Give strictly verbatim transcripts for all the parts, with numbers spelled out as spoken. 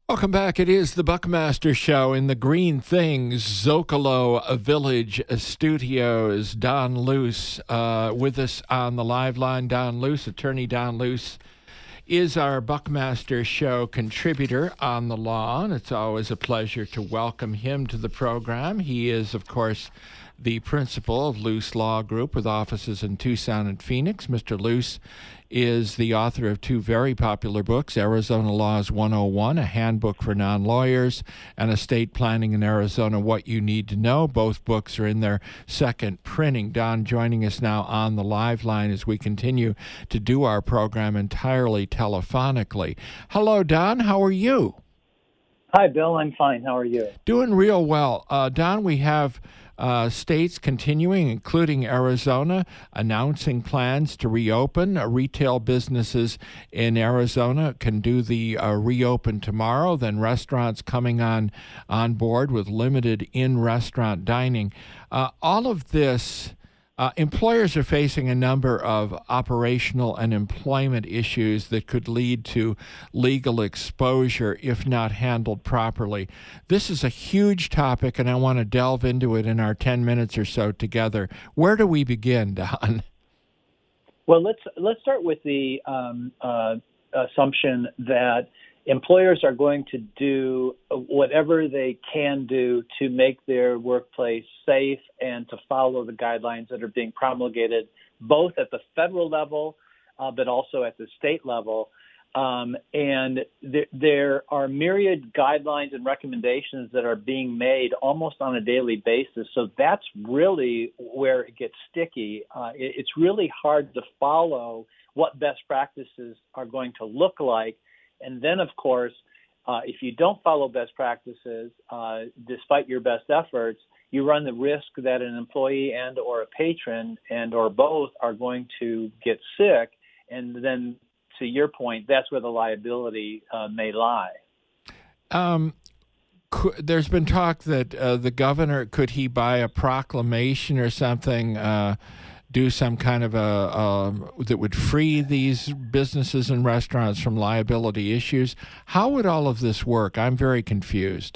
Welcome back. It is the Buckmaster Show in the Green Things Zocalo Village Studios. Don Luce uh, with us on the live line. Don Luce, attorney Don Luce, is our Buckmaster Show contributor on the law, and it's always a pleasure to welcome him to the program. He is, of course, the principal of Luce Law Group with offices in Tucson and Phoenix. Mister Luce is the author of two very popular books, Arizona Laws one oh one, a handbook for non-lawyers, and Estate Planning in Arizona, What You Need to Know. Both books are in their second printing. Don joining us now on the live line as we continue to do our program entirely telephonically. Hello, Don. How are you? Hi, Bill. I'm fine. How are you? Doing real well. Uh, Don, we have Uh, states continuing, including Arizona, announcing plans to reopen. Uh, retail businesses in Arizona can do the uh, reopen tomorrow. Then restaurants coming on on board with limited in-restaurant dining. Uh, all of this, uh, employers are facing a number of operational and employment issues that could lead to legal exposure if not handled properly. This is a huge topic, and I want to delve into it in our ten minutes or so together. Where do we begin, Don? Well, let's let's start with the um, uh, assumption that employers are going to do whatever they can do to make their workplace safe and to follow the guidelines that are being promulgated, both at the federal level, uh, but also at the state level. Um, and th- there are myriad guidelines and recommendations that are being made almost on a daily basis. So that's really where it gets sticky. Uh, it, it's really hard to follow what best practices are going to look like. And then, of course, uh, if you don't follow best practices, uh, despite your best efforts, you run the risk that an employee and or a patron and or both are going to get sick. And then, to your point, that's where the liability uh, may lie. Um, could, there's been talk that uh, the governor, could he by a proclamation or something, uh, do some kind of a, uh, that would free these businesses and restaurants from liability issues? How would all of this work? I'm very confused.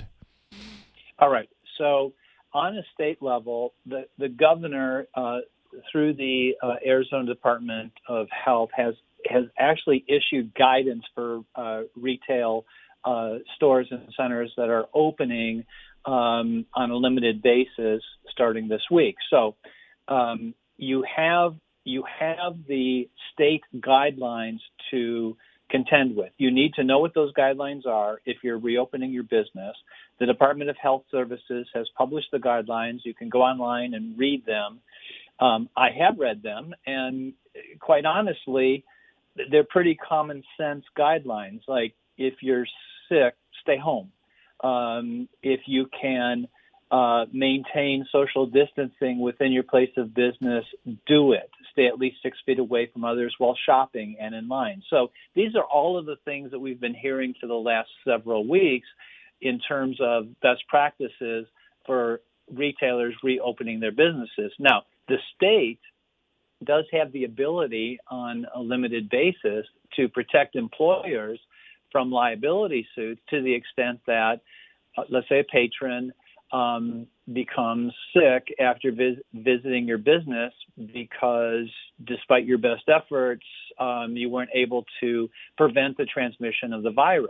All right. So on a state level, the, the governor, uh, through the uh, Arizona Department of Health, has has actually issued guidance for uh, retail uh, stores and centers that are opening um, on a limited basis starting this week. So um, you have you have the state guidelines to contend with. You need to know what those guidelines are if you're reopening your business. The Department of Health Services has published the guidelines. You can go online and read them. Um, I have read them, and quite honestly, they're pretty common sense guidelines. Like, if you're sick, stay home. Um, if you can uh, maintain social distancing within your place of business, do it. Stay at least six feet away from others while shopping and in line. So these are all of the things that we've been hearing for the last several weeks in terms of best practices for retailers reopening their businesses. Now, the state does have the ability on a limited basis to protect employers from liability suits to the extent that, uh, let's say, a patron um, becomes sick after vis- visiting your business because, despite your best efforts, um, you weren't able to prevent the transmission of the virus.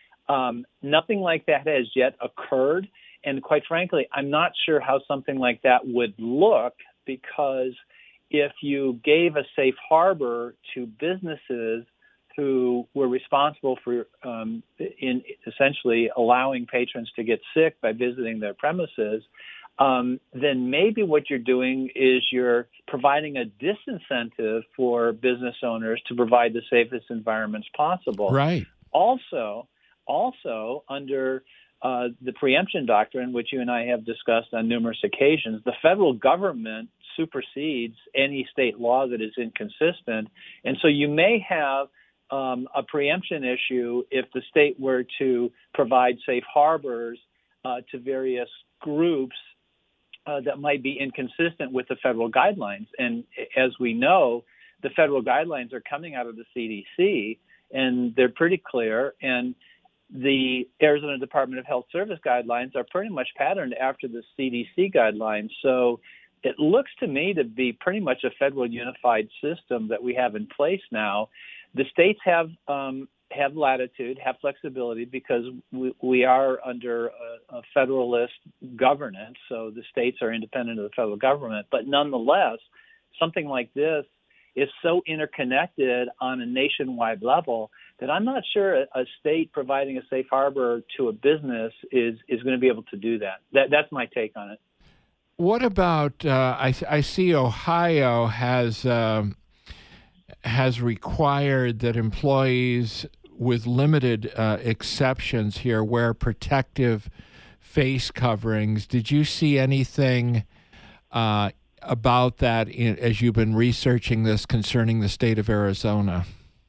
Um, nothing like that has yet occurred, and quite frankly, I'm not sure how something like that would look, because if you gave a safe harbor to businesses who were responsible for um, in essentially allowing patrons to get sick by visiting their premises, um, then maybe what you're doing is you're providing a disincentive for business owners to provide the safest environments possible. Right. Also, also under uh, the preemption doctrine, which you and I have discussed on numerous occasions, the federal government supersedes any state law that is inconsistent. And so you may have um, a preemption issue if the state were to provide safe harbors uh, to various groups uh, that might be inconsistent with the federal guidelines. And as we know, the federal guidelines are coming out of the C D C, and they're pretty clear. And the Arizona Department of Health Service guidelines are pretty much patterned after the C D C guidelines. So it looks to me to be pretty much a federal unified system that we have in place now. The states have um, have latitude, have flexibility, because we, we are under a, a federalist governance, so the states are independent of the federal government. But nonetheless, something like this is so interconnected on a nationwide level that I'm not sure a, a state providing a safe harbor to a business is, is going to be able to do that. that. That's my take on it. What about, uh, I, I see Ohio has um, has required that employees, with limited uh, exceptions here, wear protective face coverings. Did you see anything uh, about that in, as you've been researching this concerning the state of Arizona?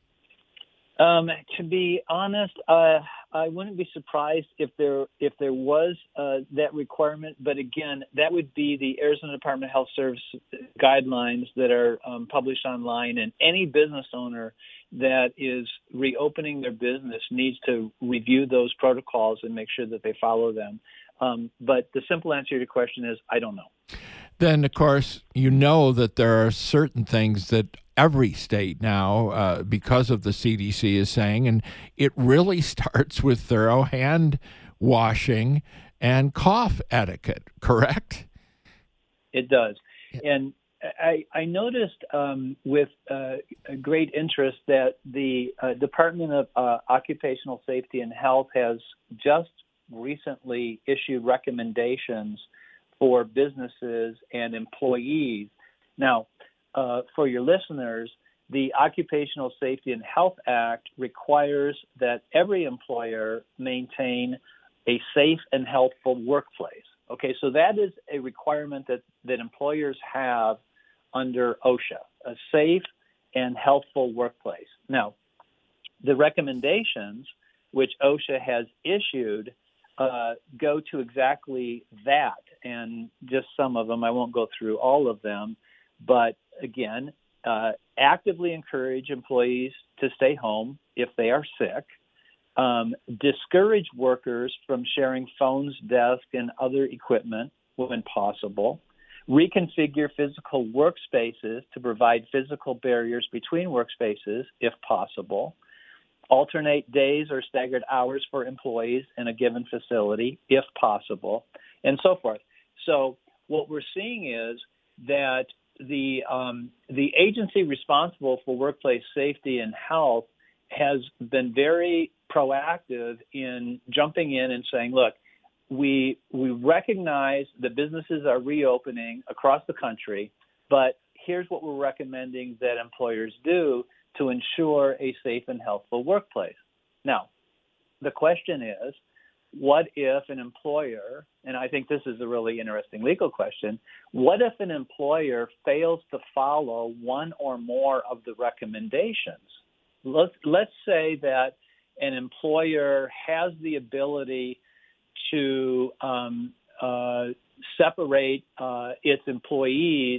Um, to be honest, uh, I wouldn't be surprised if there if there was uh, that requirement. But again, that would be the Arizona Department of Health Service guidelines that are um, published online, and any business owner that is reopening their business needs to review those protocols and make sure that they follow them. Um, but the simple answer to your question is, I don't know. Then, of course, you know that there are certain things that every state now, uh, because of the C D C, is saying, and it really starts with thorough hand washing and cough etiquette, correct? It does. And I, I noticed um, with uh, great interest that the uh, Department of uh, Occupational Safety and Health has just recently issued recommendations for businesses and employees. Now, uh, for your listeners, the Occupational Safety and Health Act requires that every employer maintain a safe and healthful workplace. Okay, so that is a requirement that, that employers have under OSHA, a safe and healthful workplace. Now, the recommendations which OSHA has issued uh, go to exactly that, and just some of them. I won't go through all of them, but again, uh, actively encourage employees to stay home if they are sick, um, discourage workers from sharing phones, desks, and other equipment when possible, reconfigure physical workspaces to provide physical barriers between workspaces if possible, alternate days or staggered hours for employees in a given facility if possible, and so forth. So what we're seeing is that the um, the agency responsible for workplace safety and health has been very proactive in jumping in and saying, look, we we recognize that businesses are reopening across the country, but here's what we're recommending that employers do to ensure a safe and healthful workplace. Now, the question is, what if an employer, and I think this is a really interesting legal question, what if an employer fails to follow one or more of the recommendations? Let's, let's say that an employer has the ability to um, uh, separate uh, its employees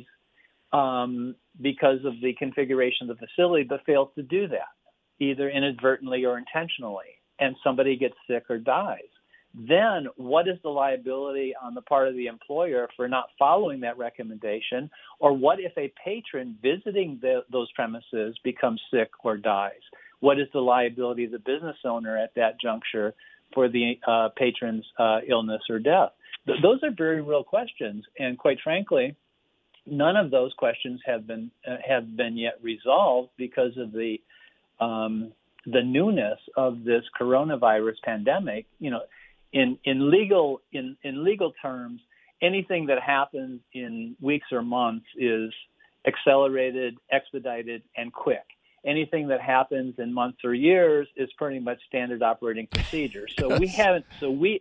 um, because of the configuration of the facility, but fails to do that, either inadvertently or intentionally, and somebody gets sick or dies. Then what is the liability on the part of the employer for not following that recommendation? Or what if a patron visiting the, those premises becomes sick or dies? What is the liability of the business owner at that juncture for the uh, patron's uh, illness or death? Th- those are very real questions, and quite frankly, none of those questions have been uh, have been yet resolved because of the um, the newness of this coronavirus pandemic. You know, in in legal in, in legal terms, anything that happens in weeks or months is accelerated, expedited, and quick. Anything that happens in months or years is pretty much standard operating procedure. So we haven't. So we.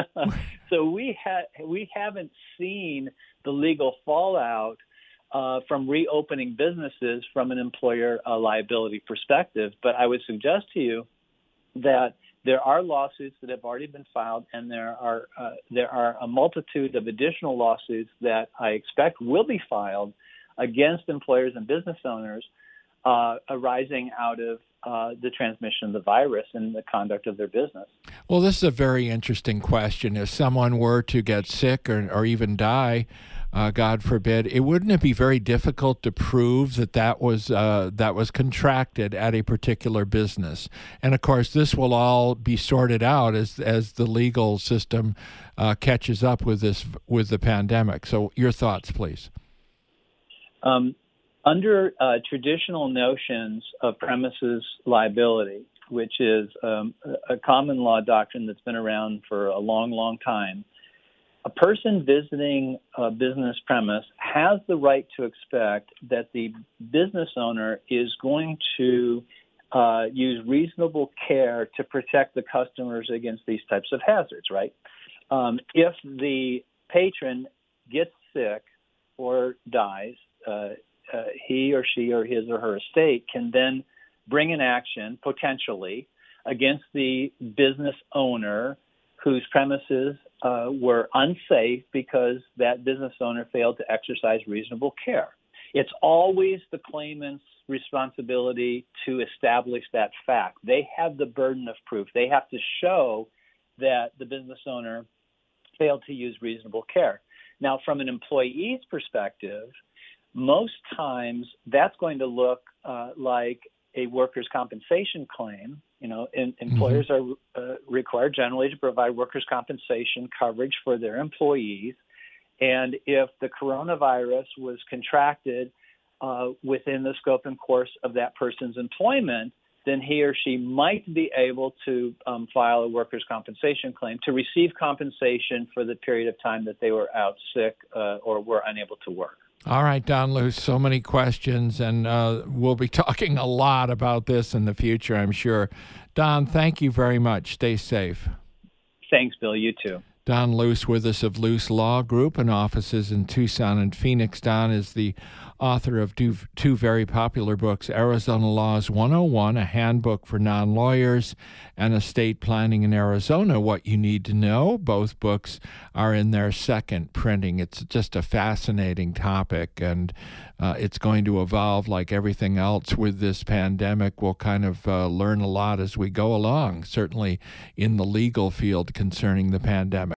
so we ha- We haven't seen the legal fallout uh, from reopening businesses from an employer uh, liability perspective. But I would suggest to you that there are lawsuits that have already been filed, and there are uh, there are a multitude of additional lawsuits that I expect will be filed against employers and business owners Uh, arising out of uh, the transmission of the virus and the conduct of their business. Well, this is a very interesting question. If someone were to get sick or, or even die, uh, God forbid, it wouldn't it be very difficult to prove that that was uh, that was contracted at a particular business? And of course, this will all be sorted out as as the legal system uh, catches up with this with the pandemic. So, your thoughts, please. Um, under uh, traditional notions of premises liability, which is um, a common law doctrine that's been around for a long, long time, a person visiting a business premise has the right to expect that the business owner is going to uh, use reasonable care to protect the customers against these types of hazards, right? Um, if the patron gets sick or dies, uh, uh, he or she or his or her estate can then bring an action, potentially, against the business owner whose premises uh, were unsafe because that business owner failed to exercise reasonable care. It's always the claimant's responsibility to establish that fact. They have the burden of proof. They have to show that the business owner failed to use reasonable care. Now, from an employee's perspective, most times that's going to look uh, like a workers' compensation claim. You know, in, employers mm-hmm. are uh, required generally to provide workers' compensation coverage for their employees. And if the coronavirus was contracted uh, within the scope and course of that person's employment, then he or she might be able to um, file a workers' compensation claim to receive compensation for the period of time that they were out sick uh, or were unable to work. All right, Don Luce, so many questions, and uh, we'll be talking a lot about this in the future, I'm sure. Don, thank you very much. Stay safe. Thanks, Bill. You too. Don Luce with us of Luce Law Group and offices in Tucson and Phoenix. Don is the author of two, two very popular books, Arizona Laws one oh one, a handbook for non-lawyers, and Estate Planning in Arizona, What You Need to Know. Both books are in their second printing. It's just a fascinating topic, and uh, it's going to evolve like everything else with this pandemic. We'll kind of uh, learn a lot as we go along, certainly in the legal field concerning the pandemic.